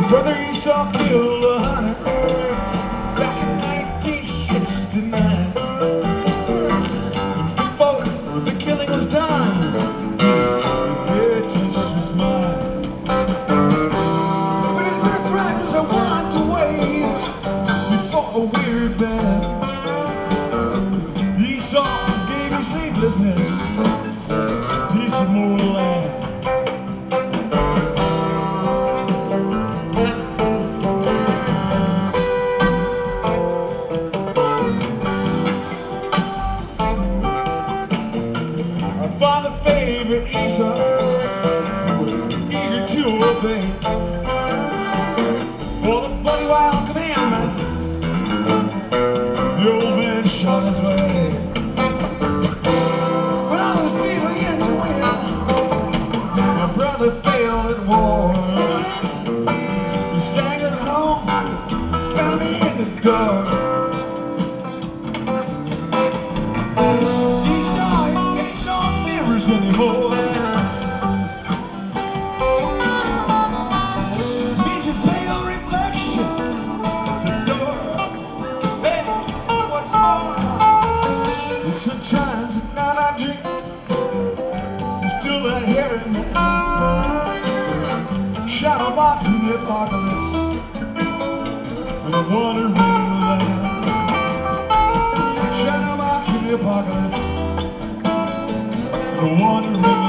Brother Esau killed a hunter back in 1969. Before the killing was done, his vengeance is mine. But his birthright was a want away before a weird band. Esau gave me sleeplessness, piece of more land. Father favored Esau, who was eager to obey all the bloody wild commandments the old man shot his way. When I was feeling in the wind, my brother failed at war. He staggered home, found me in the dark. Anymore. Meets his pale reflection at the door. Hey, what's more? It's the times that night I drink, and still that hairy man, shadow box in the apocalypse, and a wandering land. Shadow box in the apocalypse, the wandering land.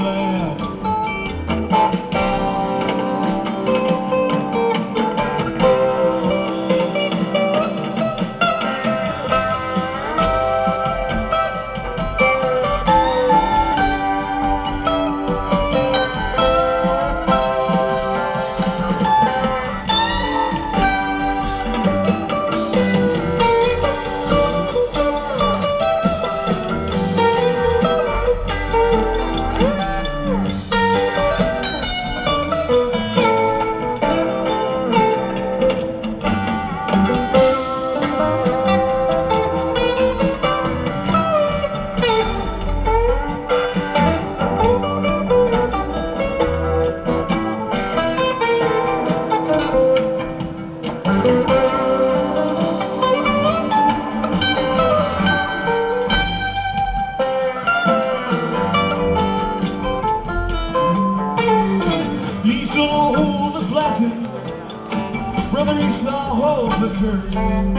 Esau holds a blessing, brother Esau holds a curse.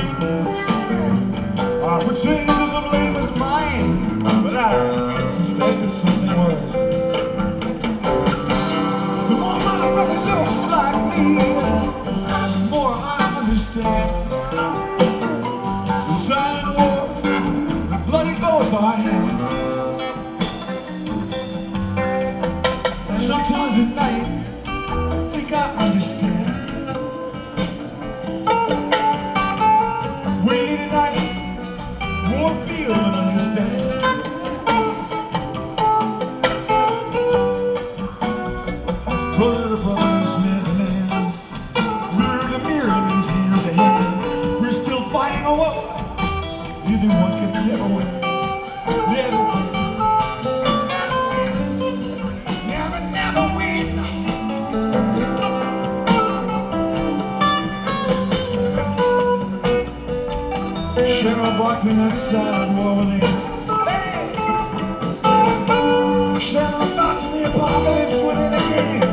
I would say that the blame is mine, but I suspect there's something worse. The more my brother looks like me, the more I understand. The silent war, the bloody bow by hand. Sometimes at night I understand. Wait at night, more feel and understand. His brother to brother is man to man, mirror to mirror means hand to hand. We're still fighting a war, neither one can never win. Never win. Never win. Shadow boxing that side war within. Hey! Shadow boxing the apocalypse within again.